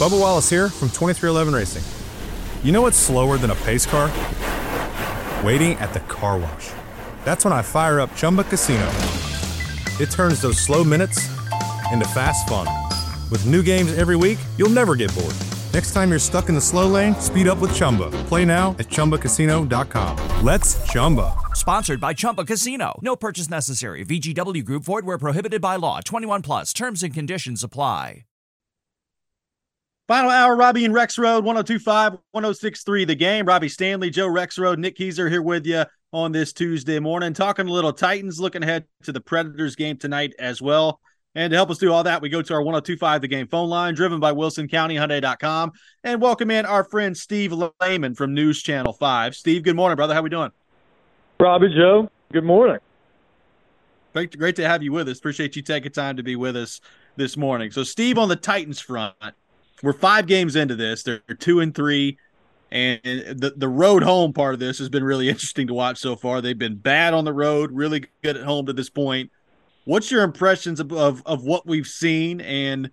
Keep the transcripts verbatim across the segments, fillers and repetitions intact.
Bubba Wallace here from twenty-three eleven Racing. You know what's slower than a pace car? Waiting at the car wash. That's when I fire up Chumba Casino. It turns those slow minutes into fast fun. With new games every week, you'll never get bored. Next time you're stuck in the slow lane, speed up with Chumba. Play now at Chumba Casino dot com. Let's Chumba. Sponsored by Chumba Casino. No purchase necessary. V G W Group. Void where prohibited by law. twenty-one plus. Terms and conditions apply. Final hour, Robbie and Rexroad, one oh two point five, one oh six point three The Game. Robbie Stanley, Joe Rexroad, Nick Keyser here with you on this Tuesday morning. Talking a little Titans, looking ahead to the Predators game tonight as well. And to help us do all that, we go to our one oh two point five The Game phone line, driven by Wilson County Hyundai dot com, and welcome in our friend Steve Lehman from News Channel five. Steve, good morning, brother. How we doing? Robbie, Joe, good morning. Great, great to have you with us. Appreciate you taking time to be with us this morning. So, Steve, on the Titans front, we're five games into this. They're two and three, and the, the road home part of this has been really interesting to watch so far. They've been bad on the road, really good at home to this point. What's your impressions of, of, of what we've seen, and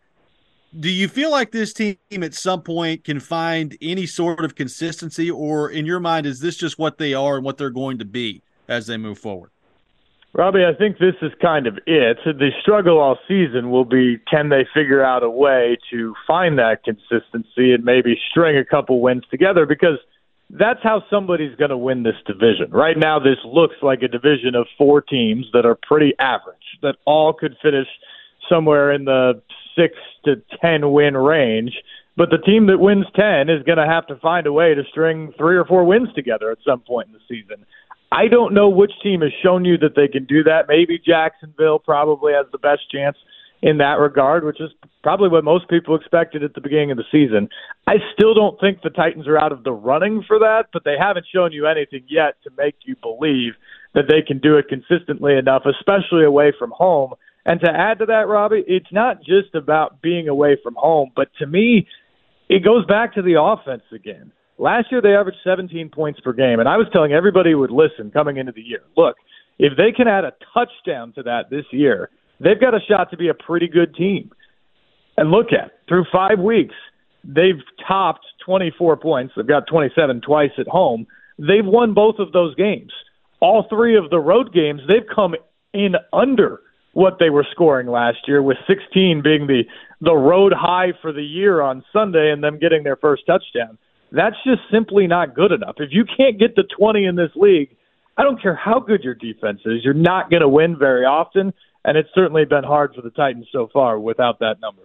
do you feel like this team at some point can find any sort of consistency, or in your mind, is this just what they are and what they're going to be as they move forward? Robbie, I think this is kind of it. The struggle all season will be, can they figure out a way to find that consistency and maybe string a couple wins together? Because that's how somebody's going to win this division. Right now, this looks like a division of four teams that are pretty average, that all could finish somewhere in the six to ten win range. But the team that wins ten is going to have to find a way to string three or four wins together at some point in the season. I don't know which team has shown you that they can do that. Maybe Jacksonville probably has the best chance in that regard, which is probably what most people expected at the beginning of the season. I still don't think the Titans are out of the running for that, but they haven't shown you anything yet to make you believe that they can do it consistently enough, especially away from home. And to add to that, Robbie, it's not just about being away from home, but to me, it goes back to the offense again. Last year, they averaged seventeen points per game, and I was telling everybody who would listen coming into the year, look, if they can add a touchdown to that this year, they've got a shot to be a pretty good team. And look at, through five weeks, they've topped twenty-four points. They've got twenty-seven twice at home. They've won both of those games. All three of the road games, they've come in under what they were scoring last year, with sixteen being the, the road high for the year on Sunday and them getting their first touchdown. That's just simply not good enough. If you can't get to twenty in this league, I don't care how good your defense is, you're not going to win very often, and it's certainly been hard for the Titans so far without that number.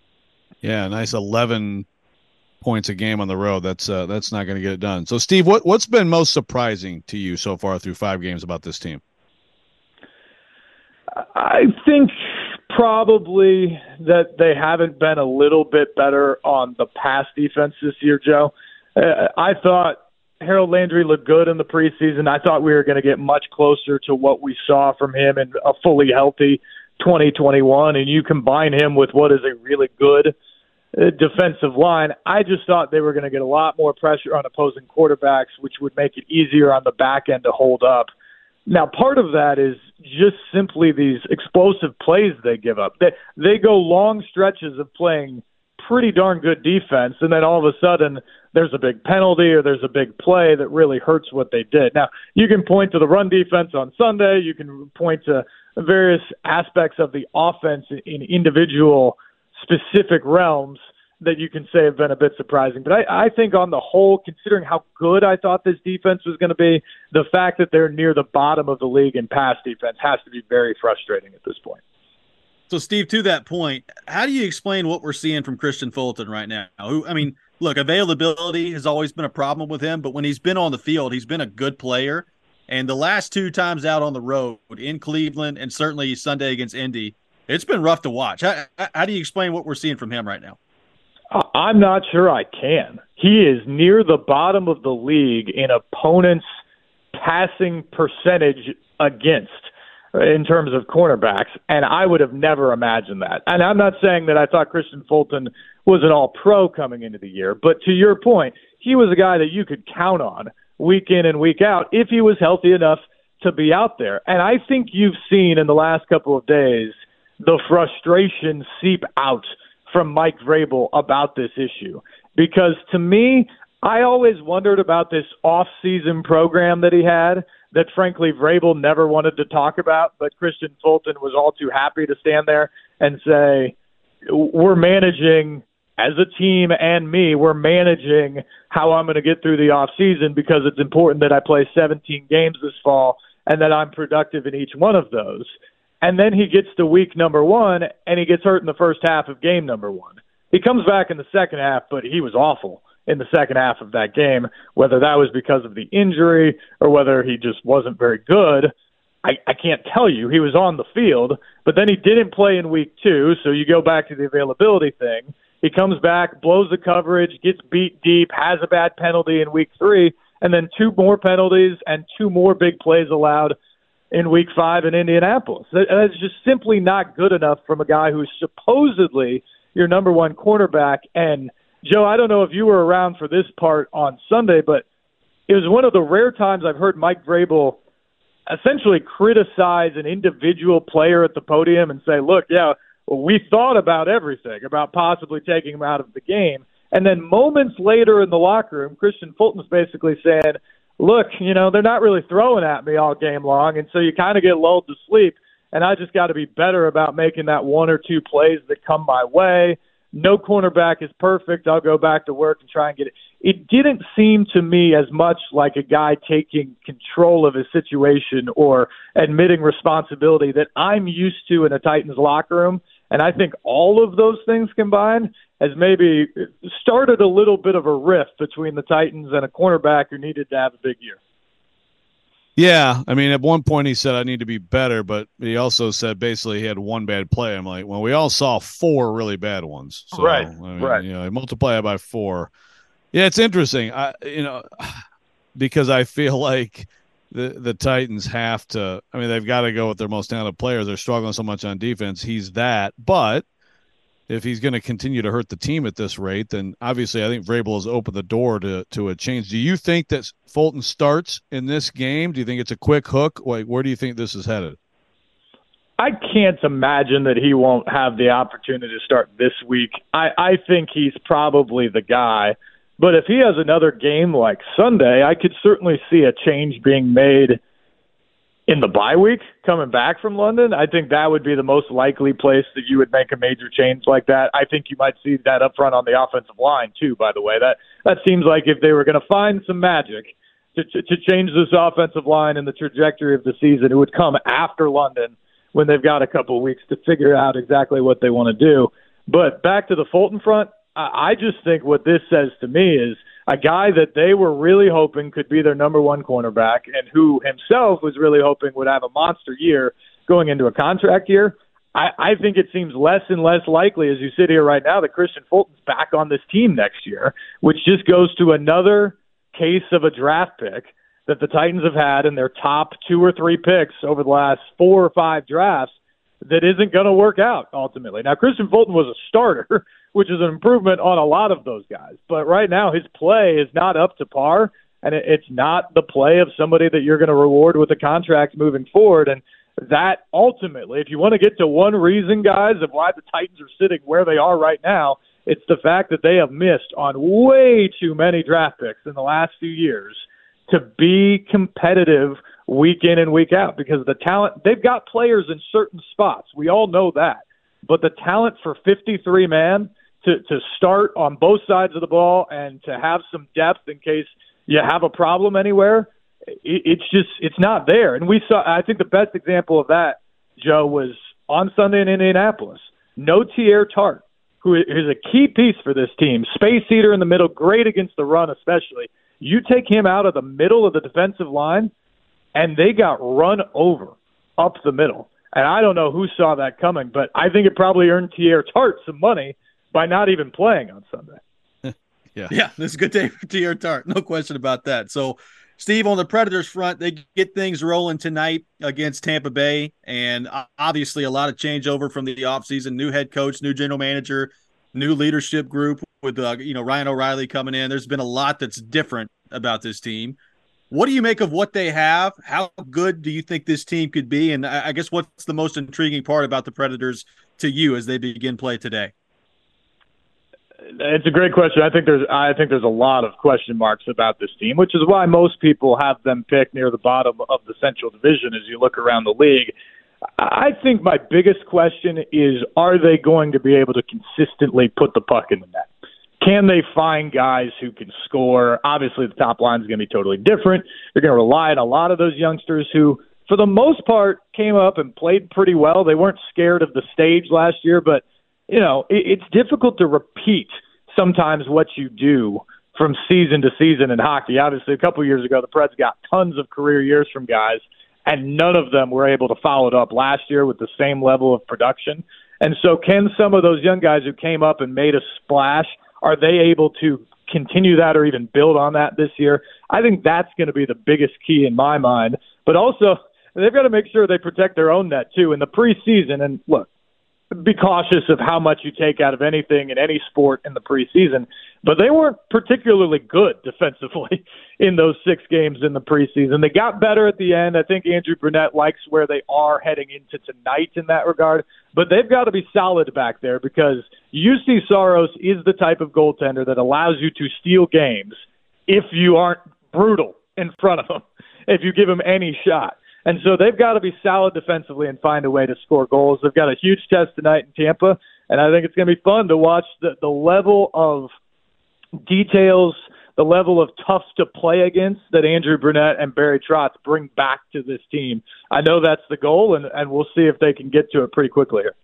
Yeah, nice eleven points a game on the road. That's uh, that's not going to get it done. So, Steve, what, what's been most surprising to you so far through five games about this team? I think probably that they haven't been a little bit better on the pass defense this year, Joe. Uh, I thought Harold Landry looked good in the preseason. I thought we were going to get much closer to what we saw from him in a fully healthy twenty twenty-one, and you combine him with what is a really good uh, defensive line. I just thought they were going to get a lot more pressure on opposing quarterbacks, which would make it easier on the back end to hold up. Now, part of that is just simply these explosive plays they give up. They, they go long stretches of playing pretty darn good defense, and then all of a sudden there's a big penalty or there's a big play that really hurts what they did. Now, you can point to the run defense on Sunday. You can point to various aspects of the offense in individual specific realms that you can say have been a bit surprising. But I, I think on the whole, considering how good I thought this defense was going to be, the fact that they're near the bottom of the league in pass defense has to be very frustrating at this point. So, Steve, to that point, how do you explain what we're seeing from Christian Fulton right now? Who, I mean, look, availability has always been a problem with him, but when he's been on the field, he's been a good player. And the last two times out on the road, in Cleveland and certainly Sunday against Indy, it's been rough to watch. How, how do you explain what we're seeing from him right now? I'm not sure I can. He is near the bottom of the league in opponents' passing percentage against in terms of cornerbacks, and I would have never imagined that. And I'm not saying that I thought Christian Fulton was an all-pro coming into the year, but to your point, he was a guy that you could count on week in and week out if he was healthy enough to be out there. And I think you've seen in the last couple of days the frustration seep out from Mike Vrabel about this issue. Because to me, I always wondered about this off-season program that he had that, frankly, Vrabel never wanted to talk about, but Christian Fulton was all too happy to stand there and say, we're managing, as a team and me, we're managing how I'm going to get through the off-season because it's important that I play seventeen games this fall and that I'm productive in each one of those. And then he gets to week number one, and he gets hurt in the first half of game number one. He comes back in the second half, but he was awful in the second half of that game, whether that was because of the injury or whether he just wasn't very good. I, I can't tell you. He was on the field, but then he didn't play in week two, so you go back to the availability thing. He comes back, blows the coverage, gets beat deep, has a bad penalty in week three, and then two more penalties and two more big plays allowed in week five in Indianapolis. That's just simply not good enough from a guy who's supposedly your number one cornerback. And, Joe, I don't know if you were around for this part on Sunday, but it was one of the rare times I've heard Mike Vrabel essentially criticize an individual player at the podium and say, look, yeah, well, we thought about everything, about possibly taking him out of the game. And then moments later in the locker room, Christian Fulton's basically saying, look, you know, they're not really throwing at me all game long, and so you kind of get lulled to sleep, and I just got to be better about making that one or two plays that come my way. No cornerback is perfect. I'll go back to work and try and get it. It didn't seem to me as much like a guy taking control of his situation or admitting responsibility that I'm used to in a Titans locker room. And I think all of those things combined has maybe started a little bit of a rift between the Titans and a cornerback who needed to have a big year. Yeah, I mean, at one point he said, I need to be better, but he also said basically he had one bad play. I'm like, well, we all saw four really bad ones. So, right, I mean, right. You know, multiply it by four. Yeah, it's interesting, I, you know, because I feel like the, the Titans have to – I mean, they've got to go with their most talented players. They're struggling so much on defense. He's that. But if he's going to continue to hurt the team at this rate, then obviously I think Vrabel has opened the door to, to a change. Do you think that Fulton starts in this game? Do you think it's a quick hook? Like, where do you think this is headed? I can't imagine that he won't have the opportunity to start this week. I, I think he's probably the guy. But if he has another game like Sunday, I could certainly see a change being made in the bye week coming back from London. I think that would be the most likely place that you would make a major change like that. I think you might see that up front on the offensive line too, by the way. That that seems like if they were going to find some magic to, to, to change this offensive line and the trajectory of the season, it would come after London when they've got a couple of weeks to figure out exactly what they want to do. But back to the Fulton front, I just think what this says to me is a guy that they were really hoping could be their number one cornerback and who himself was really hoping would have a monster year going into a contract year. I, I think it seems less and less likely as you sit here right now that Christian Fulton's back on this team next year, which just goes to another case of a draft pick that the Titans have had in their top two or three picks over the last four or five drafts that isn't going to work out ultimately. Now, Christian Fulton was a starter, which is an improvement on a lot of those guys. But right now his play is not up to par, and it's not the play of somebody that you're going to reward with a contract moving forward. And that ultimately, if you want to get to one reason, guys, of why the Titans are sitting where they are right now, it's the fact that they have missed on way too many draft picks in the last few years to be competitive week in and week out, because the talent, they've got players in certain spots. We all know that. But the talent for fifty-three man to, to start on both sides of the ball and to have some depth in case you have a problem anywhere, it, it's just, it's not there. And we saw, I think the best example of that, Joe, was on Sunday in Indianapolis. No Teair Tart, who is a key piece for this team, space eater in the middle, great against the run especially. You take him out of the middle of the defensive line, and they got run over up the middle. And I don't know who saw that coming, but I think it probably earned Teair Tart some money by not even playing on Sunday. yeah. Yeah, this is a good day for Teair Tart. No question about that. So, Steve, on the Predators front, they get things rolling tonight against Tampa Bay, and obviously a lot of changeover from the offseason. New head coach, new general manager, new leadership group with uh, you know Ryan O'Reilly coming in. There's been a lot that's different about this team. What do you make of what they have? How good do you think this team could be? And I guess what's the most intriguing part about the Predators to you as they begin play today? It's a great question. I think there's I think there's a lot of question marks about this team, which is why most people have them picked near the bottom of the Central Division as you look around the league. I think my biggest question is, are they going to be able to consistently put the puck in the net? Can they find guys who can score? Obviously, the top line is going to be totally different. They're going to rely on a lot of those youngsters who, for the most part, came up and played pretty well. They weren't scared of the stage last year, but you know, it's difficult to repeat sometimes what you do from season to season in hockey. Obviously, a couple of years ago, the Preds got tons of career years from guys, and none of them were able to follow it up last year with the same level of production. And so can some of those young guys who came up and made a splash, are they able to continue that or even build on that this year? I think that's going to be the biggest key in my mind. But also, they've got to make sure they protect their own net, too, in the preseason. And look, be cautious of how much you take out of anything in any sport in the preseason, but they weren't particularly good defensively in those six games in the preseason. They got better at the end. I think Andrew Brunette likes where they are heading into tonight in that regard, but they've got to be solid back there because U C Saros is the type of goaltender that allows you to steal games if you aren't brutal in front of him, if you give him any shot. And so they've got to be solid defensively and find a way to score goals. They've got a huge test tonight in Tampa, and I think it's going to be fun to watch the, the level of details, the level of tough to play against that Andrew Brunette and Barry Trotz bring back to this team. I know that's the goal, and, and we'll see if they can get to it pretty quickly here.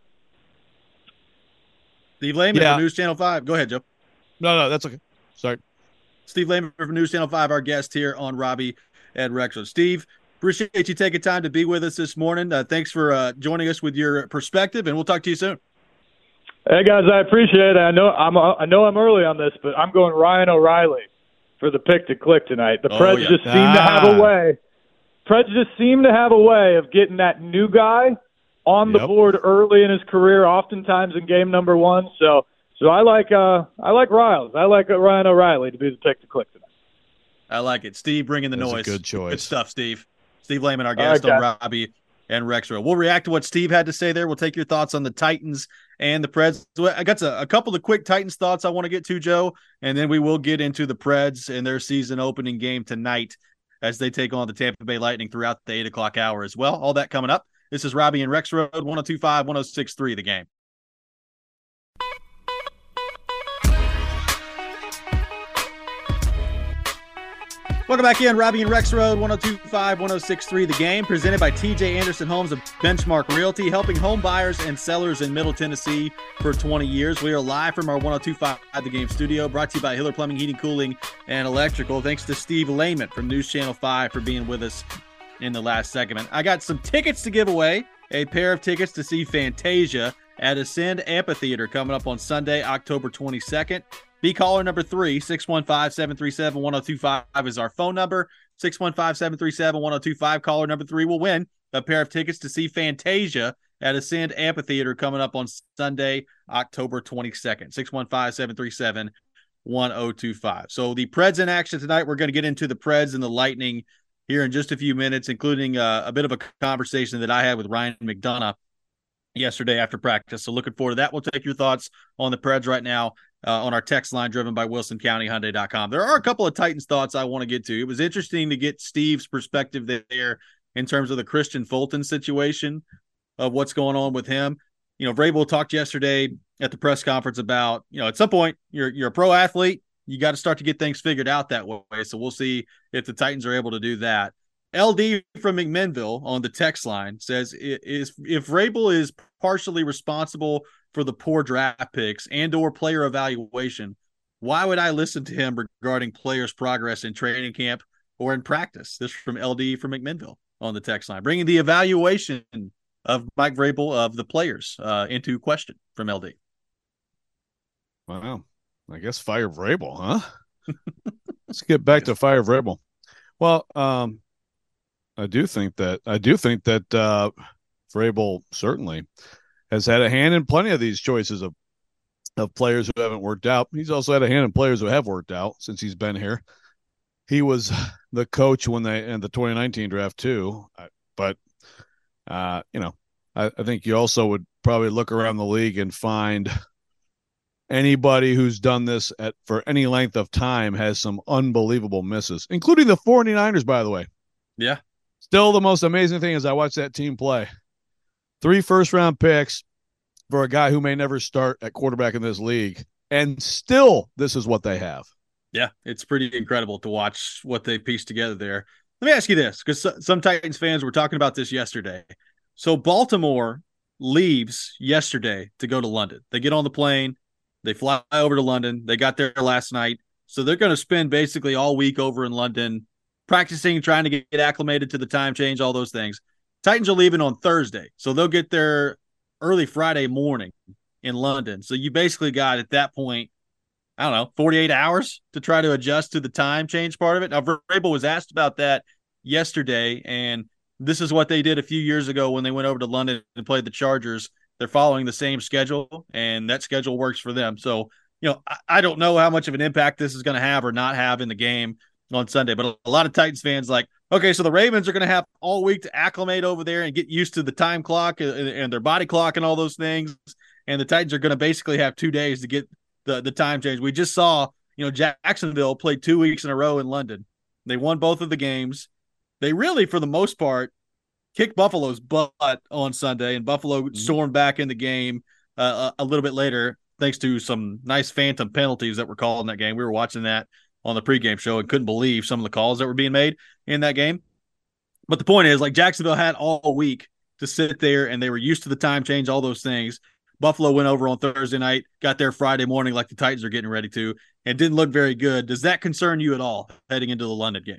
Steve Lehman yeah. from News Channel five. Go ahead, Joe. No, no, that's okay. Sorry. Steve Lehman from News Channel five, our guest here on Robbie and Rexrode. Steve, appreciate you taking time to be with us this morning. Uh, thanks for uh, joining us with your perspective, and we'll talk to you soon. Hey guys, I appreciate it. I know I'm uh, I know I'm early on this, but I'm going Ryan O'Reilly for the pick to click tonight. The oh, Preds yeah. just seem ah. to have a way. Preds just seem to have a way of getting that new guy on the Yep. board early in his career, oftentimes in game number one. So, so I like uh I like Riles. I like uh, Ryan O'Reilly to be the pick to click tonight. I like it. Steve bringing the That's a noise. good choice. Good stuff, Steve. Steve Lehman, our All right, guest on guys. Robbie and Rexrode. We'll react to what Steve had to say there. We'll take your thoughts on the Titans and the Preds. I got a, a couple of quick Titans thoughts I want to get to, Joe, and then we will get into the Preds and their season opening game tonight as they take on the Tampa Bay Lightning throughout the eight o'clock hour as well. All that coming up. This is Robbie and Rexrode, one oh two point five, one oh six point three The Game. Welcome back in, Robbie and Rexrode, one oh two point five, one oh six point three The Game, presented by T J Anderson Homes of Benchmark Realty, helping home buyers and sellers in Middle Tennessee for twenty years. We are live from our one oh two point five The Game studio, brought to you by Hiller Plumbing, Heating, Cooling, and Electrical. Thanks to Steve Lehman from News Channel five for being with us in the last segment. I got some tickets to give away, a pair of tickets to see Fantasia at Ascend Amphitheater coming up on Sunday, October twenty-second. Be caller number three, six one five, seven three seven, one oh two five is our phone number. six one five, seven three seven, one oh two five. Caller number three will win a pair of tickets to see Fantasia at Ascend Amphitheater coming up on Sunday, October twenty-second. six one five, seven three seven, one oh two five. So the Preds in action tonight. We're going to get into the Preds and the Lightning here in just a few minutes, including uh, a bit of a conversation that I had with Ryan McDonough yesterday after practice. So looking forward to that. We'll take your thoughts on the Preds right now uh, on our text line driven by Wilson County Hyundai dot com. There are a couple of Titans thoughts I want to get to. It was interesting to get Steve's perspective there in terms of the Christian Fulton situation of what's going on with him. You know, Vrabel talked yesterday at the press conference about, you know, at some point you're you're a pro athlete. You got to start to get things figured out that way. So we'll see if the Titans are able to do that. L D from McMinnville on the text line says, is if Vrabel is partially responsible for the poor draft picks and or player evaluation, why would I listen to him regarding players' progress in training camp or in practice? This is from L D from McMinnville on the text line, bringing the evaluation of Mike Vrabel of the players uh, into question from L D. Wow. I guess fire Vrabel, huh? Let's get back to fire Vrabel. Well, um, I do think that I do think that uh, Vrabel certainly has had a hand in plenty of these choices of of players who haven't worked out. He's also had a hand in players who have worked out since he's been here. He was the coach when they in the twenty nineteen draft too, but uh, you know, I, I think you also would probably look around the league and find anybody who's done this at for any length of time has some unbelievable misses, including the 49ers, by the way. Yeah. Still, the most amazing thing is I watched that team play. Three first-round picks for a guy who may never start at quarterback in this league, and still this is what they have. Yeah, it's pretty incredible to watch what they pieced together there. Let me ask you this, because some Titans fans were talking about this yesterday. So Baltimore leaves yesterday to go to London. They get on the plane. They fly over to London. They got there last night. So they're going to spend basically all week over in London practicing, trying to get acclimated to the time change, all those things. Titans are leaving on Thursday. So they'll get there early Friday morning in London. So you basically got at that point, I don't know, forty-eight hours to try to adjust to the time change part of it. Now, Vrabel was asked about that yesterday, and this is what they did a few years ago when they went over to London and played the Chargers. They're following the same schedule, and that schedule works for them. So, you know, I, I don't know how much of an impact this is going to have or not have in the game on Sunday, but a lot of Titans fans like, okay, so the Ravens are going to have all week to acclimate over there and get used to the time clock and, and their body clock and all those things, and the Titans are going to basically have two days to get the, the time change. We just saw, you know, Jacksonville played two weeks in a row in London. They won both of the games. They really, for the most part, kicked Buffalo's butt on Sunday, and Buffalo mm-hmm. stormed back in the game uh, a, a little bit later thanks to some nice phantom penalties that were called in that game. We were watching that on the pregame show and couldn't believe some of the calls that were being made in that game. But the point is, like, Jacksonville had all week to sit there, and they were used to the time change, all those things. Buffalo went over on Thursday night, got there Friday morning like the Titans are getting ready to, and didn't look very good. Does that concern you at all heading into the London game?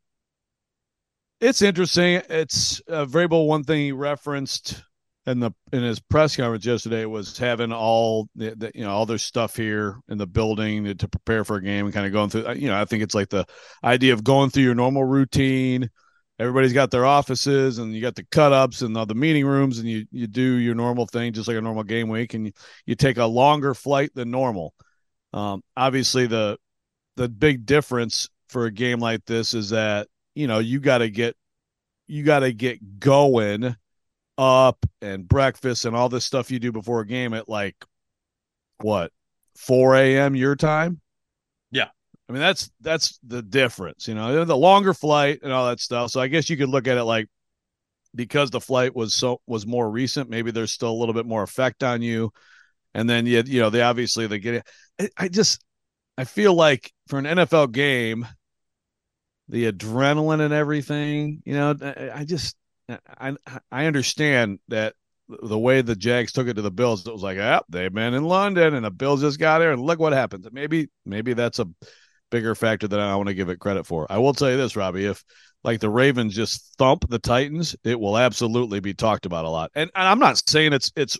It's interesting. It's uh, Vrabel. One thing he referenced in the in his press conference yesterday was having all the, the you know all their stuff here in the building to, to prepare for a game and kind of going through. You know, I think it's like the idea of going through your normal routine. Everybody's got their offices, and you got the cut-ups and all the meeting rooms, and you you do your normal thing just like a normal game week, and you, you take a longer flight than normal. Um, obviously, the the big difference for a game like this is that you know you got to get you got to get going up and breakfast and all this stuff you do before a game at like what four a.m. your time. Yeah. I mean, that's that's the difference, you know, the longer flight and all that stuff. So I guess you could look at it like because the flight was so was more recent, maybe there's still a little bit more effect on you. And then, you, you know, they obviously they get it. I just I feel like for an N F L game, the adrenaline and everything, you know, I just I I understand that the way the Jags took it to the Bills, it was like, yeah, they've been in London and the Bills just got here and look what happens. Maybe maybe that's a bigger factor than I want to give it credit for. I will tell you this, Robbie, if like the Ravens just thump the Titans, it will absolutely be talked about a lot. And, and I'm not saying it's it's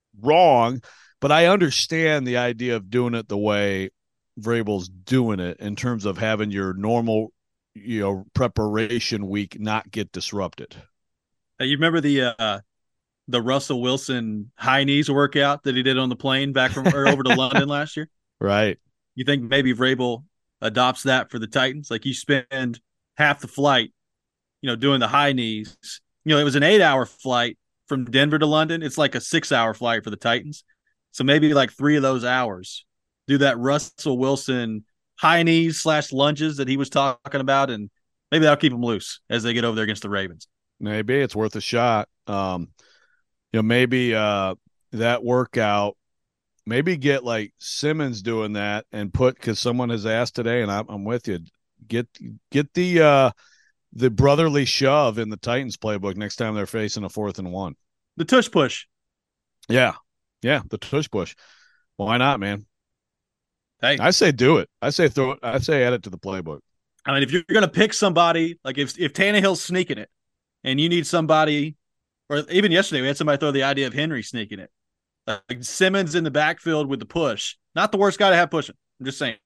wrong, but I understand the idea of doing it the way Vrabel's doing it in terms of having your normal, you know, preparation week not get disrupted. Hey, you remember the uh, the Russell Wilson high knees workout that he did on the plane back from or over to London last year? Right. You think maybe Vrabel adopts that for the Titans? Like you spend half the flight, you know, doing the high knees. You know, it was an eight-hour flight from Denver to London. It's like a six-hour flight for the Titans. So maybe like three of those hours, do that Russell Wilson high knees slash lunges that he was talking about, and maybe that'll keep them loose as they get over there against the Ravens. Maybe it's worth a shot. Um, you know, maybe uh, that workout, maybe get like Simmons doing that and put, because someone has asked today, and I'm, I'm with you, get get the uh, the brotherly shove in the Titans playbook next time they're facing a fourth and one. The tush push. Yeah. Yeah, the tush push. Why not, man? Hey, I say do it. I say throw it. I say add it to the playbook. I mean, if you're going to pick somebody, like if if Tannehill's sneaking it, and you need somebody, or even yesterday we had somebody throw the idea of Henry sneaking it, like Simmons in the backfield with the push. Not the worst guy to have pushing. I'm just saying.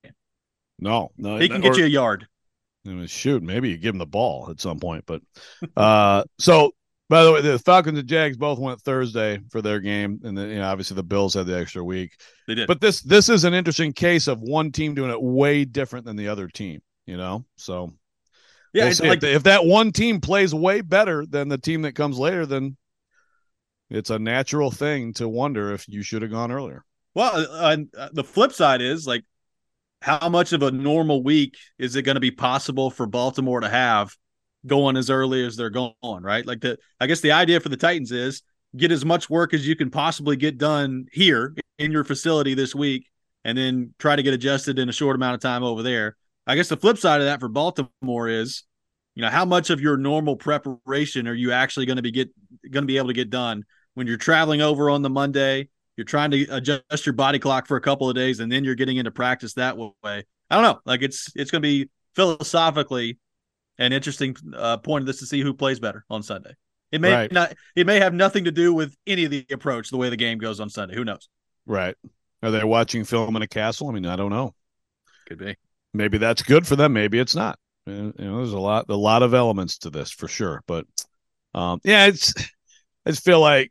No, no, he can get or, you a yard. I mean, shoot, maybe you give him the ball at some point. But uh, so. By the way, the Falcons and Jags both went Thursday for their game, and then, you know, obviously the Bills had the extra week. They did. But this this is an interesting case of one team doing it way different than the other team, you know? So yeah, we'll it's like, if, they, if that one team plays way better than the team that comes later, then it's a natural thing to wonder if you should have gone earlier. Well, uh, uh, the flip side is like, how much of a normal week is it going to be possible for Baltimore to have going as early as they're going, right? Like the, I guess the idea for the Titans is get as much work as you can possibly get done here in your facility this week, and then try to get adjusted in a short amount of time over there. I guess the flip side of that for Baltimore is, you know, how much of your normal preparation are you actually going to be get going to be able to get done when you're traveling over on the Monday? You're trying to adjust your body clock for a couple of days, and then you're getting into practice that way. I don't know. Like it's it's going to be philosophically an interesting uh, point of this to see who plays better on Sunday. It may right. not. It may have nothing to do with any of the approach, the way the game goes on Sunday. Who knows? Right. Are they watching film in a castle? I mean, I don't know. Could be. Maybe that's good for them. Maybe it's not. You know, there's a lot, a lot of elements to this for sure. But um, yeah, it's. I just feel like.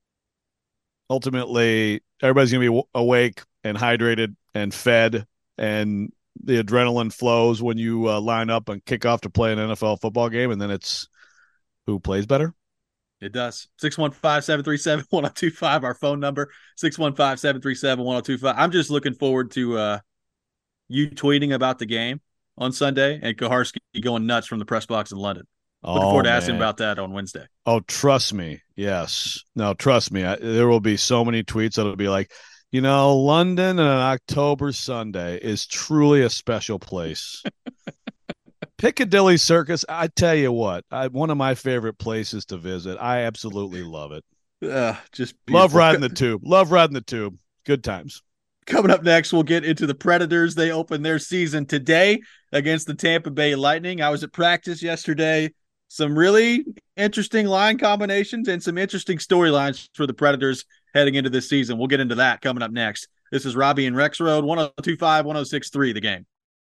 Ultimately, everybody's going to be awake and hydrated and fed, and the adrenaline flows when you uh, line up and kick off to play an N F L football game, and then it's who plays better. It does. six one five, seven three seven, one oh two five, our phone number, six one five, seven three seven, one oh two five. I'm just looking forward to uh, you tweeting about the game on Sunday and Kuharsky going nuts from the press box in London. Looking oh, forward to man. asking about that on Wednesday. Oh, trust me. Yes. No, trust me. I, there will be so many tweets that'll be like, you know, London on an October Sunday is truly a special place. Piccadilly Circus, I tell you what, I, one of my favorite places to visit. I absolutely love it. Uh, just beautiful. Love riding the tube. Love riding the tube. Good times. Coming up next, we'll get into the Predators. They open their season today against the Tampa Bay Lightning. I was at practice yesterday. Some really interesting line combinations and some interesting storylines for the Predators heading into this season. We'll get into that coming up next. This is Robbie and Rex Road, one oh two five, one oh six three, The Game.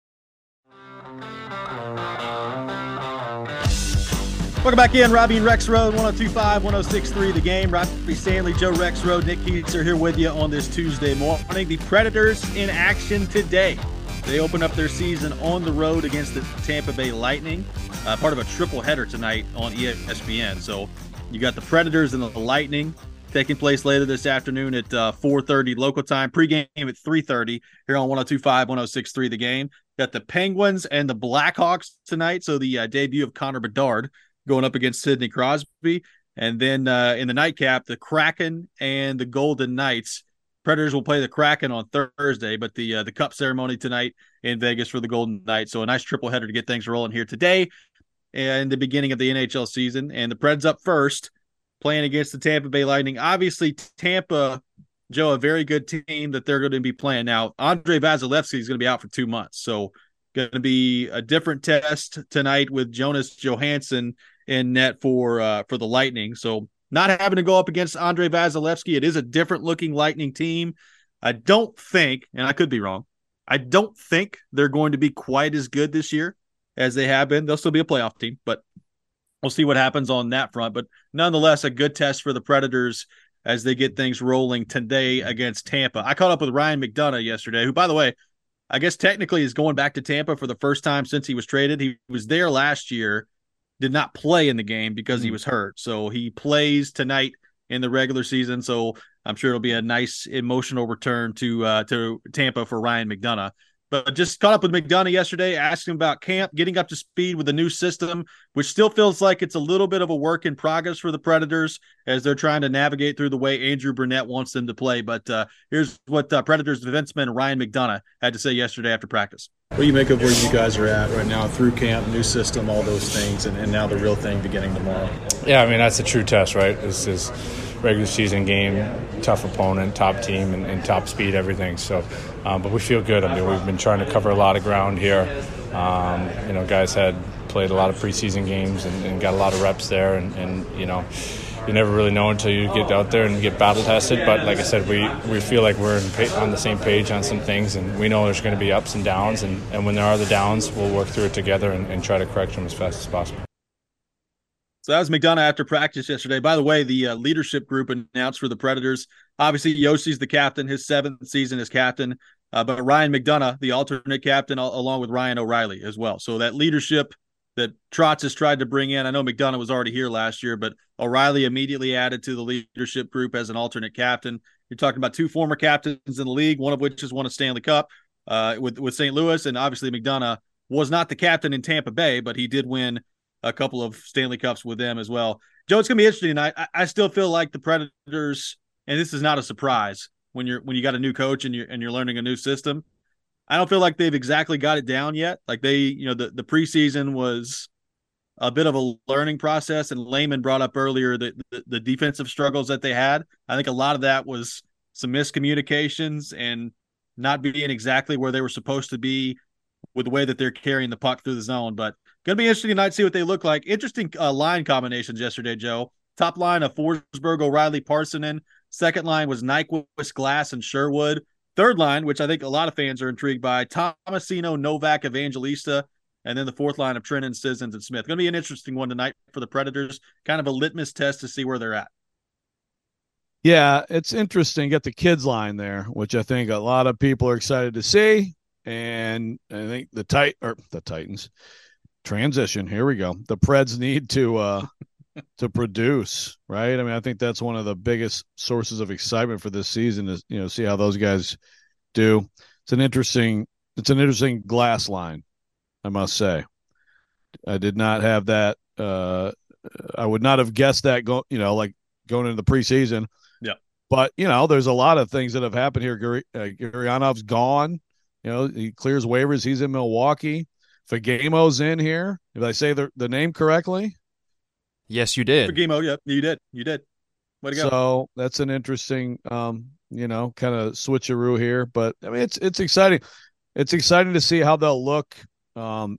Welcome back in, Robbie and Rex Road, one oh two five, one oh six three, The Game. Robbie Stanley, Joe Rex Road, Nick Keats are here with you on this Tuesday morning. The Predators in action today. They open up their season on the road against the Tampa Bay Lightning, uh, part of a triple header tonight on E S P N. So you got the Predators and the Lightning taking place later this afternoon at uh, four thirty local time. Pregame at three thirty here on one oh two five, one oh six three, The Game. Got the Penguins and the Blackhawks tonight. So the uh, debut of Connor Bedard going up against Sidney Crosby. And then uh, in the nightcap, the Kraken and the Golden Knights. Predators will play the Kraken on Thursday, but the uh, the Cup ceremony tonight in Vegas for the Golden Knights. So a nice triple header to get things rolling here today and the beginning of the N H L season. And the Preds up first, playing against the Tampa Bay Lightning. Obviously, Tampa, Joe, a very good team that they're going to be playing. Now, Andrei Vasilevskiy is going to be out for two months. So going to be a different test tonight with Jonas Johansson in net for uh, for the Lightning. So not having to go up against Andrei Vasilevskiy. It is a different looking Lightning team. I don't think, and I could be wrong, I don't think they're going to be quite as good this year as they have been. They'll still be a playoff team, but we'll see what happens on that front. But nonetheless, a good test for the Predators as they get things rolling today against Tampa. I caught up with Ryan McDonough yesterday, who, by the way, I guess technically is going back to Tampa for the first time since he was traded. He was there last year, did not play in the game because he was hurt. So he plays tonight in the regular season. So I'm sure it'll be a nice emotional return to uh, to Tampa for Ryan McDonough. But just caught up with McDonough yesterday, asked him about camp, getting up to speed with the new system, which still feels like it's a little bit of a work in progress for the Predators as they're trying to navigate through the way Andrew Brunette wants them to play. But uh, here's what uh, Predators defenseman Ryan McDonough had to say yesterday after practice. What do you make of where you guys are at right now through camp, new system, all those things, and, and now the real thing beginning tomorrow? Yeah, I mean, that's a true test, right? This is regular season game, tough opponent, top team, and, and top speed, everything. So, um, but we feel good. I mean, we've been trying to cover a lot of ground here. Um, you know, guys had played a lot of preseason games and, and got a lot of reps there, and, and you know, you never really know until you get out there and get battle tested. But like I said, we, we feel like we're in pa- on the same page on some things, and we know there's going to be ups and downs. And, and when there are the downs, we'll work through it together and, and try to correct them as fast as possible. So that was McDonough after practice yesterday. By the way, the uh, leadership group announced for the Predators. Obviously, Yossi's the captain, his seventh season as captain. Uh, but Ryan McDonough, the alternate captain, al- along with Ryan O'Reilly as well. So that leadership that Trotz has tried to bring in. I know McDonough was already here last year, but O'Reilly immediately added to the leadership group as an alternate captain. You're talking about two former captains in the league, one of which has won a Stanley Cup uh, with, with Saint Louis. And obviously McDonough was not the captain in Tampa Bay, but he did win a couple of Stanley Cups with them as well. Joe, it's going to be interesting tonight. I, I still feel like the Predators, and this is not a surprise when you're when you got a new coach and you're and you're learning a new system. I don't feel like they've exactly got it down yet. Like they, you know, the, the preseason was a bit of a learning process, and Layman brought up earlier the, the the defensive struggles that they had. I think a lot of that was some miscommunications and not being exactly where they were supposed to be with the way that they're carrying the puck through the zone. But going to be interesting tonight to see what they look like. Interesting uh, line combinations yesterday, Joe. Top line of Forsberg, O'Reilly, Parssinen. Second line was Nyquist, Glass, and Sherwood. Third line, which I think a lot of fans are intrigued by, Tomasino, Novak, Evangelista. And then the fourth line of Trenton, Sissons, and Smith. Going to be an interesting one tonight for the Predators. Kind of a litmus test to see where they're at. Yeah, it's interesting. Get the kids line there, which I think a lot of people are excited to see. And I think the tight or the Titans transition. Here we go. The Preds need to uh, to produce, right? I mean, I think that's one of the biggest sources of excitement for this season is, you know, see how those guys do. It's an interesting, it's an interesting Glass line, I must say. I did not have that. Uh, I would not have guessed that, go, you know, like going into the preseason. Yeah. But, you know, there's a lot of things that have happened here. Guri, uh, Gurianov's gone. You know, he clears waivers. He's in Milwaukee. Fagamo's in here. Did I say the, the name correctly? Yes, you did. Fagamo, yeah, you did. You did. Way to go. So that's an interesting, um, you know, kind of switcheroo here. But, I mean, it's it's exciting. It's exciting to see how they'll look. Um,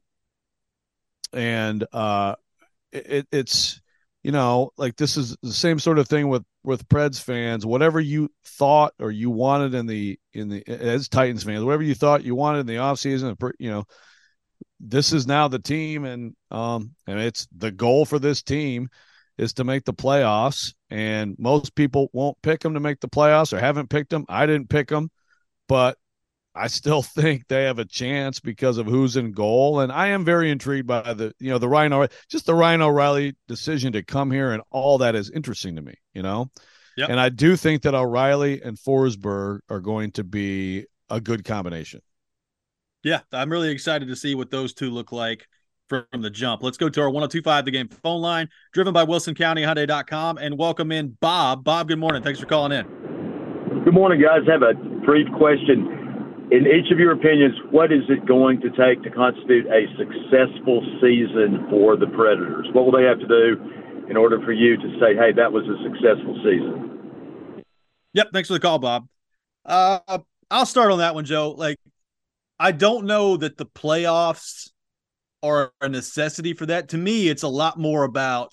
and uh, it, it's, you know, like this is the same sort of thing with, with Preds fans. Whatever you thought or you wanted in the in the as Titans fans, whatever you thought you wanted in the offseason, you know, this is now the team, and um, and it's the goal for this team is to make the playoffs. And most people won't pick them to make the playoffs or haven't picked them. I didn't pick them, but I still think they have a chance because of who's in goal. And I am very intrigued by the, you know, the Ryan O'Reilly, just the Ryan O'Reilly decision to come here, and all that is interesting to me, you know? Yep. And I do think that O'Reilly and Forsberg are going to be a good combination. Yeah, I'm really excited to see what those two look like from the jump. Let's go to our one oh two five The Game phone line, driven by Wilson County Hyundai dot com, and welcome in Bob. Bob, good morning. Thanks for calling in. Good morning, guys. I have a brief question. In each of your opinions, what is it going to take to constitute a successful season for the Predators? What will they have to do in order for you to say, hey, that was a successful season? Yep, thanks for the call, Bob. Uh, I'll start on that one, Joe. Like, I don't know that the playoffs are a necessity for that. To me, it's a lot more about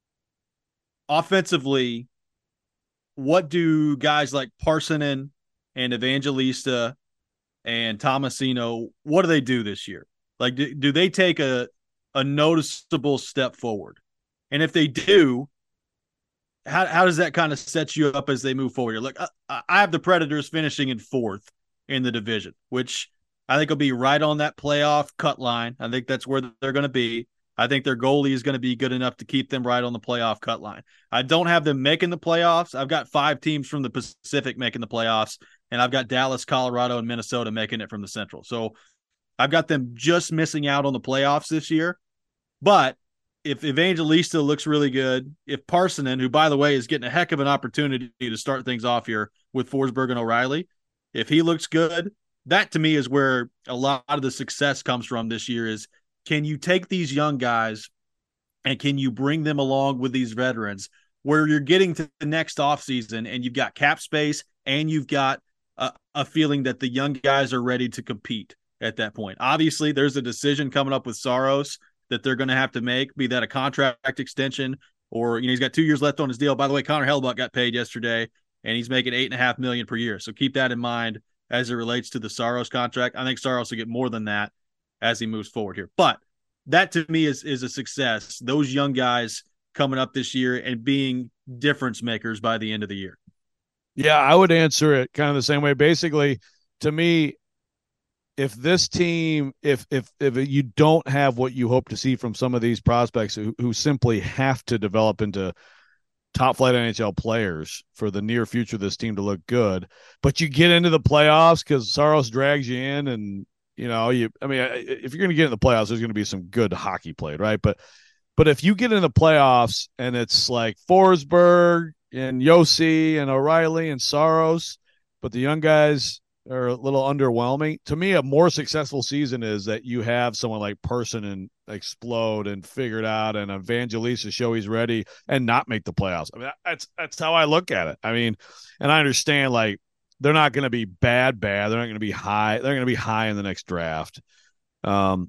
offensively, what do guys like Parssinen and Evangelista and Tomasino, what do they do this year? Like, do, do they take a, a noticeable step forward? And if they do, how how does that kind of set you up as they move forward? Look, I, I have the Predators finishing in fourth in the division, which I think will be right on that playoff cut line. I think that's where they're going to be. I think their goalie is going to be good enough to keep them right on the playoff cut line. I don't have them making the playoffs. I've got five teams from the Pacific making the playoffs, and I've got Dallas, Colorado, and Minnesota making it from the Central. So I've got them just missing out on the playoffs this year. But if Evangelista looks really good, if Parssinen, who, by the way, is getting a heck of an opportunity to start things off here with Forsberg and O'Reilly, if he looks good, that to me is where a lot of the success comes from this year is, can you take these young guys and can you bring them along with these veterans where you're getting to the next offseason and you've got cap space and you've got a, a feeling that the young guys are ready to compete at that point. Obviously, there's a decision coming up with Saros that they're going to have to make, be that a contract extension or, you know, he's got two years left on his deal. By the way, Connor Hellebuyck got paid yesterday and he's making eight and a half million per year. So keep that in mind as it relates to the Saros contract. I think Saros will get more than that as he moves forward here. But that to me is, is a success. Those young guys coming up this year and being difference makers by the end of the year. Yeah, I would answer it kind of the same way. Basically, to me, if this team, if if if you don't have what you hope to see from some of these prospects who, who simply have to develop into top flight N H L players for the near future of this team to look good. But you get into the playoffs because Saros drags you in, and you know, you. I mean, if you're going to get in the playoffs, there's going to be some good hockey played, right? But but if you get in the playoffs and it's like Forsberg and Yossi and O'Reilly and Saros, but the young guys are a little underwhelming. To me, a more successful season is that you have someone like Person and explode and figure it out, and Evangelista show he's ready and not make the playoffs. I mean, that's that's how I look at it. I mean, and I understand like they're not going to be bad, bad. They're not going to be high. They're going to be high in the next draft. Um,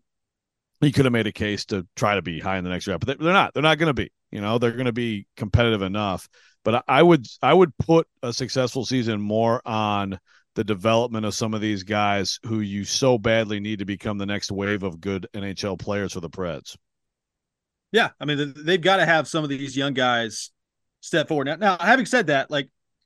he could have made a case to try to be high in the next draft, but they're not. They're not going to be. You know, they're going to be competitive enough. But I would I would put a successful season more on the development of some of these guys who you so badly need to become the next wave of good N H L players for the Preds. Yeah, I mean, they've got to have some of these young guys step forward. Now, now, having said that, like,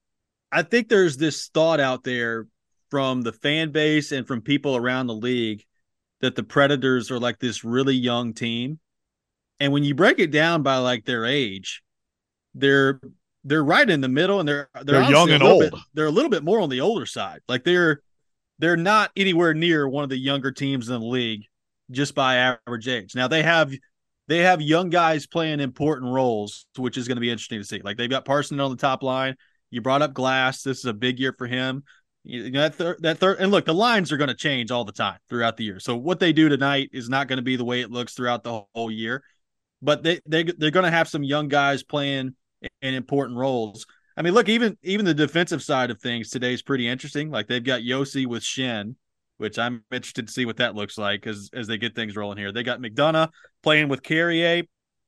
I think there's this thought out there from the fan base and from people around the league that the Predators are like this really young team. And when you break it down by like their age, they're they're right in the middle, and they're they're, they're young and old. Bit, they're a little bit more on the older side. Like they're they're not anywhere near one of the younger teams in the league just by average age. Now they have they have young guys playing important roles, which is going to be interesting to see. Like they've got Parson on the top line. You brought up Glass. This is a big year for him. You know, that third, that third, and look, the lines are going to change all the time throughout the year. So what they do tonight is not going to be the way it looks throughout the whole year. But they they they're going to have some young guys playing in important roles. I mean, look, even even the defensive side of things today is pretty interesting. Like they've got Yossi with Shen, which I'm interested to see what that looks like as as they get things rolling here. They got McDonough playing with Carrier.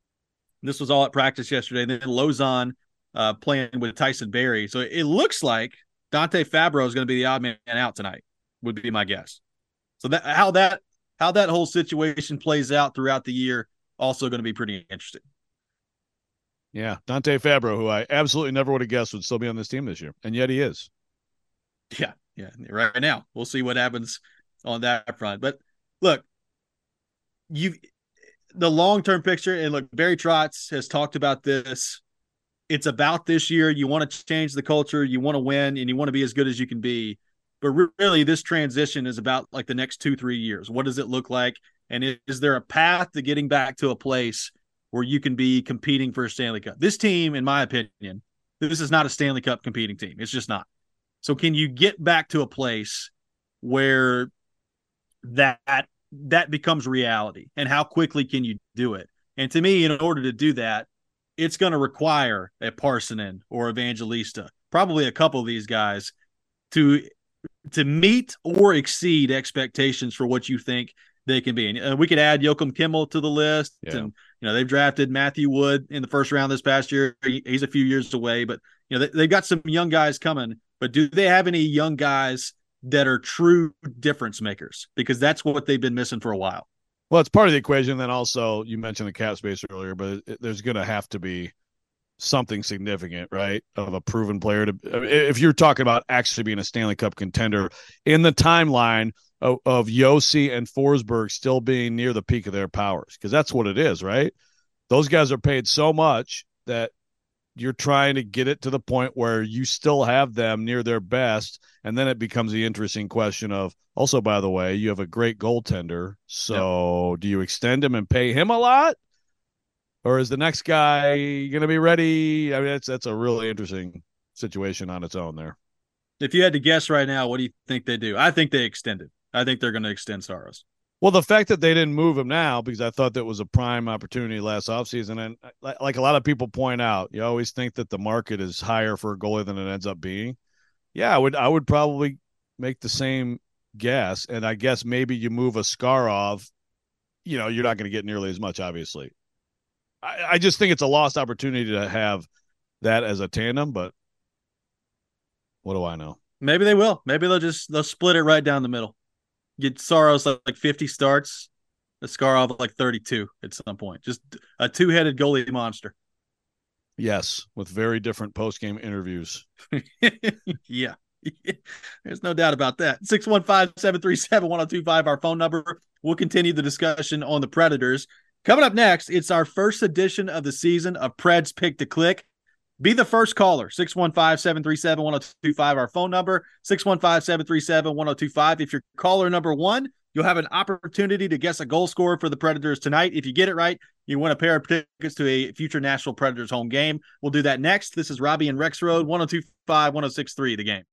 This was all at practice yesterday. And then Lozon uh, playing with Tyson Barrie. So it looks like Dante Fabro is going to be the odd man out tonight, would be my guess. So that how that how that whole situation plays out throughout the year also going to be pretty interesting. Yeah, Dante Fabro, who I absolutely never would have guessed would still be on this team this year, and yet he is. Yeah, yeah. Right now, we'll see what happens on that front. But look, you the long-term picture, and look, Barry Trotz has talked about this. It's about this year. You want to change the culture, you want to win, and you want to be as good as you can be. But really, this transition is about like the next two, three years. What does it look like? And is there a path to getting back to a place where you can be competing for a Stanley Cup? This team, in my opinion, this is not a Stanley Cup competing team. It's just not. So can you get back to a place where that that becomes reality? And how quickly can you do it? And to me, in order to do that, it's going to require a Parsonen or Evangelista, probably a couple of these guys, to to meet or exceed expectations for what you think they can be. And uh, we could add Joachim Kimmel to the list. Yeah. And, you know, they've drafted Matthew Wood in the first round this past year. He, he's a few years away, but, you know, they, they've got some young guys coming. But do they have any young guys that are true difference makers? Because that's what they've been missing for a while. Well, it's part of the equation. Then also, you mentioned the cap space earlier, but it, there's going to have to be something significant, right, of a proven player. To if you're talking about actually being a Stanley Cup contender in the timeline of, of Yossi and Forsberg still being near the peak of their powers, because that's what it is, right? Those guys are paid so much that you're trying to get it to the point where you still have them near their best, and then it becomes the interesting question of, also, by the way, you have a great goaltender, so yep. do you extend him and pay him a lot? Or is the next guy going to be ready? I mean, that's that's a really interesting situation on its own there. If you had to guess right now, what do you think they do? I think they extend it. I think they're going to extend Saros. Well, the fact that they didn't move him now, because I thought that was a prime opportunity last offseason, and like a lot of people point out, you always think that the market is higher for a goalie than it ends up being. Yeah, I would I would probably make the same guess, and I guess maybe you move a Skarov, you know, you're not going to get nearly as much, obviously. I, I just think it's a lost opportunity to have that as a tandem, but what do I know? Maybe they will. Maybe they'll just they'll split it right down the middle. Get Saros like, like fifty starts, a Skarov like thirty-two at some point. Just a two-headed goalie monster. Yes, with very different post-game interviews. Yeah. There's no doubt about that. six one five, seven three seven, one oh two five, our phone number. We'll continue the discussion on the Predators. Coming up next, it's our first edition of the season of Preds Pick to Click. Be the first caller, six one five, seven three seven, one oh two five, our phone number, six one five, seven three seven, one oh two five. If you're caller number one, you'll have an opportunity to guess a goal scorer for the Predators tonight. If you get it right, you win a pair of tickets to a future Nashville Predators home game. We'll do that next. This is Robbie and Rex Road, one oh two five, one oh six three, The Game.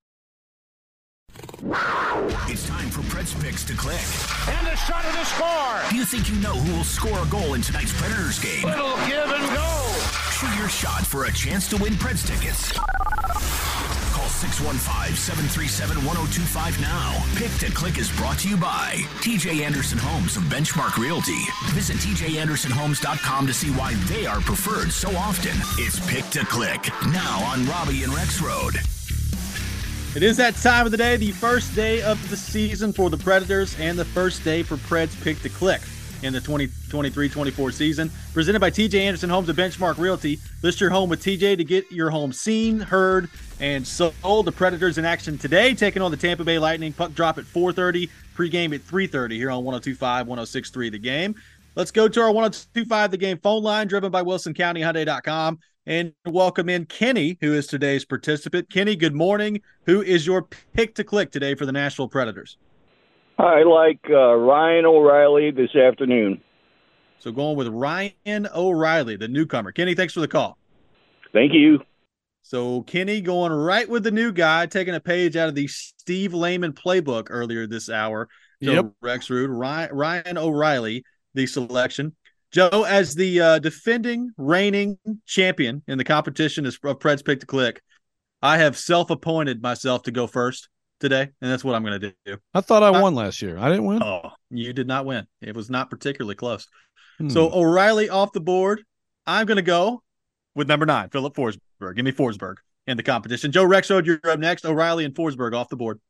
It's time for Preds Picks to click. And a shot at the score. Do you think you know who will score a goal in tonight's Predators game? It'll give and go. Shoot your shot for a chance to win Preds tickets. Call six one five, seven three seven, one oh two five now. Pick to Click is brought to you by T J Anderson Homes of Benchmark Realty. Visit T J Anderson Homes dot com to see why they are preferred so often. It's Pick to Click, now on Robbie and Rex Road. It is that time of the day, the first day of the season for the Predators and the first day for Preds Pick to Click in the twenty twenty-three twenty-four season. Presented by T J Anderson Homes of Benchmark Realty. List your home with T J to get your home seen, heard, and sold. The Predators in action today, taking on the Tampa Bay Lightning. Puck drop at four thirty, pregame at three thirty here on one oh two five, one oh six three The Game. Let's go to our one oh two five The Game phone line, driven by Wilson County Hyundai dot com. And welcome in Kenny, who is today's participant. Kenny, good morning. Who is your pick to click today for the Nashville Predators? I like uh, Ryan O'Reilly this afternoon. So going with Ryan O'Reilly, the newcomer. Kenny, thanks for the call. Thank you. So Kenny going right with the new guy, taking a page out of the Steve Lehman playbook earlier this hour. So yep. Rex Rude, Ryan, Ryan O'Reilly, the selection. Joe, as the uh, defending, reigning champion in the competition of Preds Pick to Click, I have self-appointed myself to go first today, and that's what I'm going to do. I thought I, I won last year. I didn't win? Oh, you did not win. It was not particularly close. Hmm. So O'Reilly off the board. I'm going to go with number nine, Philip Forsberg. Give me Forsberg in the competition. Joe Rexrode, you're up next. O'Reilly and Forsberg off the board.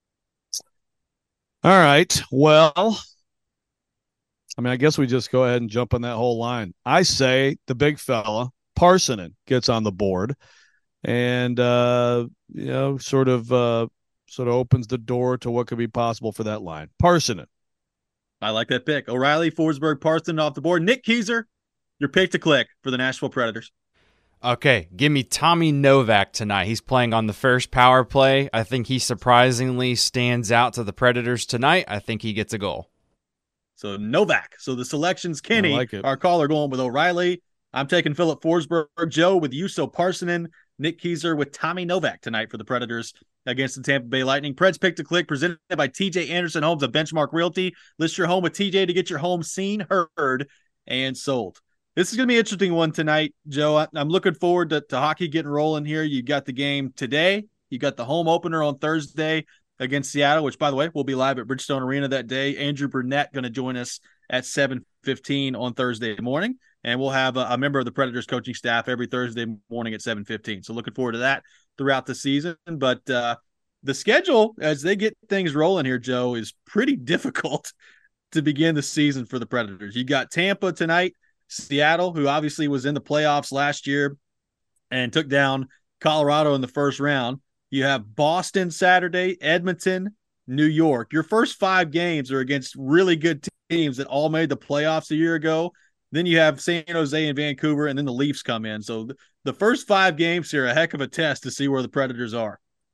All right. Well, I mean, I guess we just go ahead and jump on that whole line. I say the big fella, Parsonen, gets on the board and, uh, you know, sort of uh, sort of opens the door to what could be possible for that line. Parsonen. I like that pick. O'Reilly, Forsberg, Parsonen off the board. Nick Keyser, your pick to click for the Nashville Predators. Okay, give me Tommy Novak tonight. He's playing on the first power play. I think he surprisingly stands out to the Predators tonight. I think he gets a goal. So Novak. So the selection's Kenny. Like our caller going with O'Reilly. I'm taking Philip Forsberg. Joe with Juuso Parsonen. Nick Keyser with Tommy Novak tonight for the Predators against the Tampa Bay Lightning. Preds Pick to Click presented by T J Anderson Homes of Benchmark Realty. List your home with T J to get your home seen, heard, and sold. This is going to be an interesting one tonight, Joe. I, I'm looking forward to, to hockey getting rolling here. You got the game today. You got the home opener on Thursday against Seattle, which, by the way, will be live at Bridgestone Arena that day. Andrew Burnett going to join us at seven fifteen on Thursday morning. And we'll have a, a member of the Predators coaching staff every Thursday morning at seven fifteen. So looking forward to that throughout the season. But uh, the schedule, as they get things rolling here, Joe, is pretty difficult to begin the season for the Predators. You got Tampa tonight, Seattle, who obviously was in the playoffs last year and took down Colorado in the first round. You have Boston Saturday, Edmonton, New York. Your first five games are against really good teams that all made the playoffs a year ago. Then you have San Jose and Vancouver, and then the Leafs come in. So th- the first five games here are a heck of a test to see where the Predators are.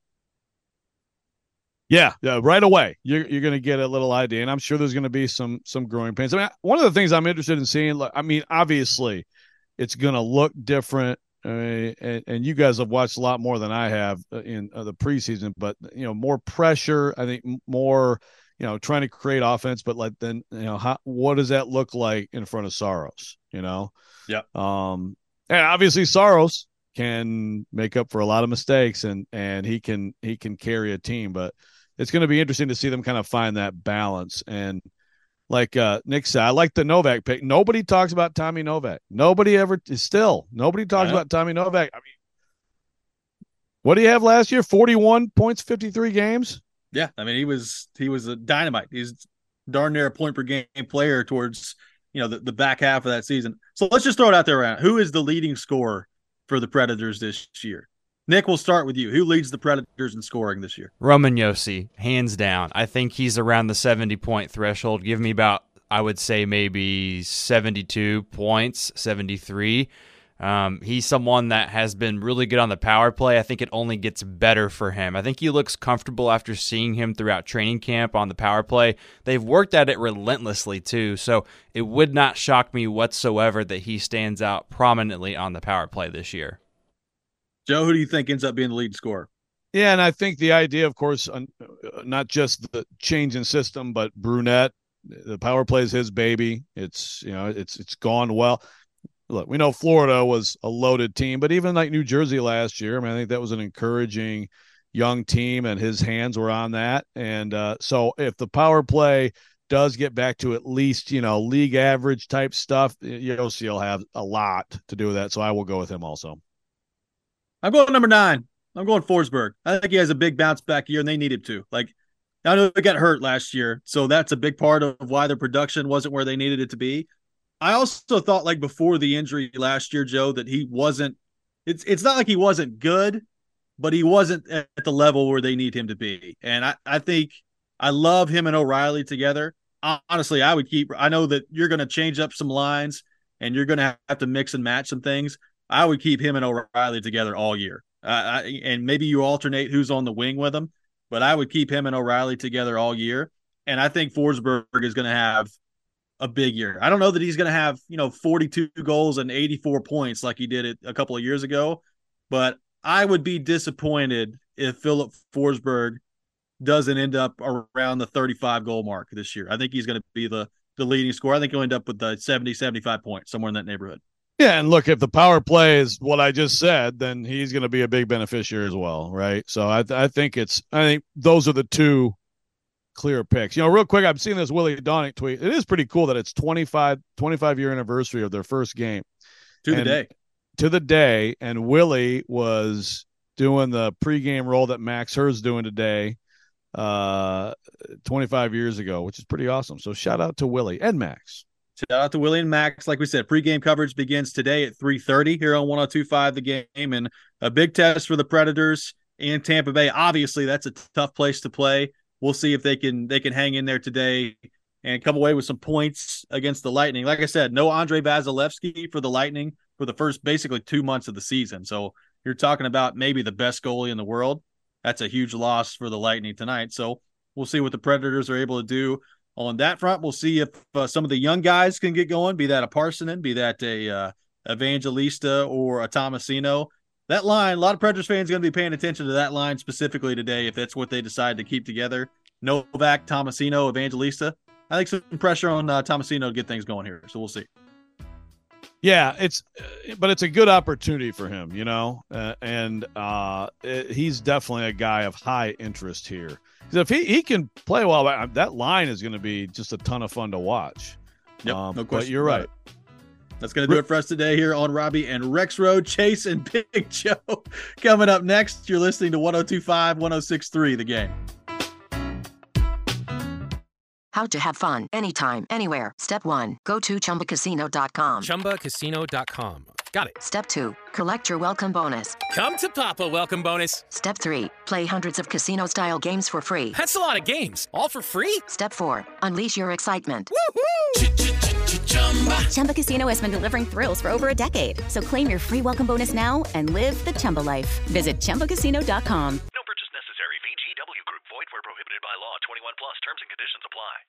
Yeah, yeah, right away. You're you're going to get a little idea, and I'm sure there's going to be some some growing pains. I mean, one of the things I'm interested in seeing, I mean, obviously, it's going to look different. Uh, and, and you guys have watched a lot more than I have in uh, the preseason, but you know, more pressure. I think more, you know, trying to create offense, but like then, you know, how, what does that look like in front of Saros? You know, yeah. Um, and obviously Saros can make up for a lot of mistakes, and and he can he can carry a team, but it's going to be interesting to see them kind of find that balance. And like uh, Nick said, I like the Novak pick. Nobody talks about Tommy Novak. Nobody ever still. Nobody talks about Tommy Novak. I mean, what do you have last year? forty-one points, fifty-three games. Yeah, I mean he was he was a dynamite. He's darn near a point per game player towards you know the, the back half of that season. So let's just throw it out there right now. Who is the leading scorer for the Predators this year? Nick, we'll start with you. Who leads the Predators in scoring this year? Roman Josi, hands down. I think he's around the seventy-point threshold. Give me about, I would say, maybe seventy-two points, seventy-three. Um, he's someone that has been really good on the power play. I think it only gets better for him. I think he looks comfortable after seeing him throughout training camp on the power play. They've worked at it relentlessly too, so it would not shock me whatsoever that he stands out prominently on the power play this year. Joe, who do you think ends up being the lead scorer? Yeah, and I think the idea, of course, not just the change in system, but Brunette, the power play is his baby. It's, you know, it's it's gone well. Look, we know Florida was a loaded team, but even like New Jersey last year, I mean, I think that was an encouraging young team, and his hands were on that. And uh, so if the power play does get back to at least, you know, league average type stuff, Yossi will have a lot to do with that. So I will go with him also. I'm going number nine. I'm going Forsberg. I think he has a big bounce back year, and they need him to. Like, I know they got hurt last year, so that's a big part of why their production wasn't where they needed it to be. I also thought, like, before the injury last year, Joe, that he wasn't it's it's not like he wasn't good, but he wasn't at the level where they need him to be. And I, I think I love him and O'Reilly together. Honestly, I would keep – I know that you're going to change up some lines and you're going to have to mix and match some things. I would keep him and O'Reilly together all year. Uh, I, and maybe you alternate who's on the wing with him, but I would keep him and O'Reilly together all year. And I think Forsberg is going to have – a big year. I don't know that he's going to have, you know, forty-two goals and eighty-four points like he did it a couple of years ago, but I would be disappointed if Philip Forsberg doesn't end up around the thirty-five goal mark this year. I think he's going to be the, the leading scorer. I think he'll end up with the seventy, seventy-five points, somewhere in that neighborhood. Yeah, and look, if the power play is what I just said, then he's going to be a big beneficiary as well, right? So I, I think it's, I think those are the two clear picks. You know, real quick, I'm seeing this Willie Dawnick tweet. It is pretty cool that it's twenty-five, twenty-five year anniversary of their first game. To the day. To the day. And Willie was doing the pregame role that Max Hurst's doing today, uh, twenty-five years ago, which is pretty awesome. So shout out to Willie and Max. Shout out to Willie and Max. Like we said, pregame coverage begins today at three thirty here on one oh two point five The Game. And a big test for the Predators in Tampa Bay. Obviously, that's a tough place to play. We'll see if they can they can hang in there today and come away with some points against the Lightning. Like I said, no Andre Vasilevsky for the Lightning for the first basically two months of the season. So you're talking about maybe the best goalie in the world. That's a huge loss for the Lightning tonight. So we'll see what the Predators are able to do on that front. We'll see if uh, some of the young guys can get going, be that a Parsonen, be that a uh, Evangelista or a Tomasino. That line, a lot of Predators fans are going to be paying attention to that line specifically today if that's what they decide to keep together. Novak, Tomasino, Evangelista. I think some pressure on uh, Tomasino to get things going here, so we'll see. Yeah, it's but it's a good opportunity for him, you know, uh, and uh, it, he's definitely a guy of high interest here. Because if he, he can play well, that line is going to be just a ton of fun to watch. Yep, um, no question. But you're right. It. That's going to do it for us today here on Robbie and Rex Road. Chase and Big Joe coming up next. You're listening to one oh two point five, one oh six point three The Game. How to have fun anytime, anywhere. Step one, go to chumba casino dot com. chumba casino dot com. Got it. Step two, collect your welcome bonus. Come to Papa welcome bonus. Step three, play hundreds of casino-style games for free. That's a lot of games, all for free? Step four, unleash your excitement. Woohoo! Chumba Casino has been delivering thrills for over a decade. So claim your free welcome bonus now and live the Chumba life. Visit chumba casino dot com.